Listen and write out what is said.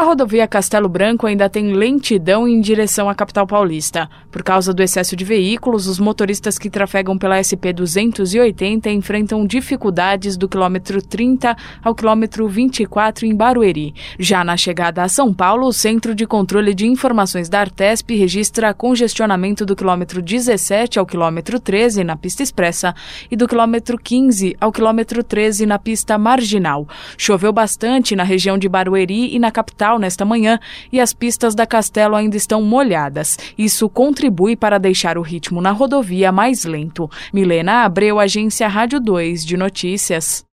rodovia Castelo Branco ainda tem lentidão em direção à capital paulista. Por causa do excesso de veículos, os motoristas que trafegam pela SP-280 enfrentam dificuldades do quilômetro 30 ao quilômetro 24 em Barueri. Já na chegada a São Paulo, o Centro de Controle de Informações da Artesp registra congestionamento do quilômetro 17 ao quilômetro 13 na pista expressa e do quilômetro 15 ao quilômetro 13 na pista marginal. Choveu bastante na região de Barueri e na capital nesta manhã e as pistas da Castelo ainda estão molhadas. Isso contribui para deixar o ritmo na rodovia mais lento. Milena Abreu, Agência Rádio 2 de Notícias.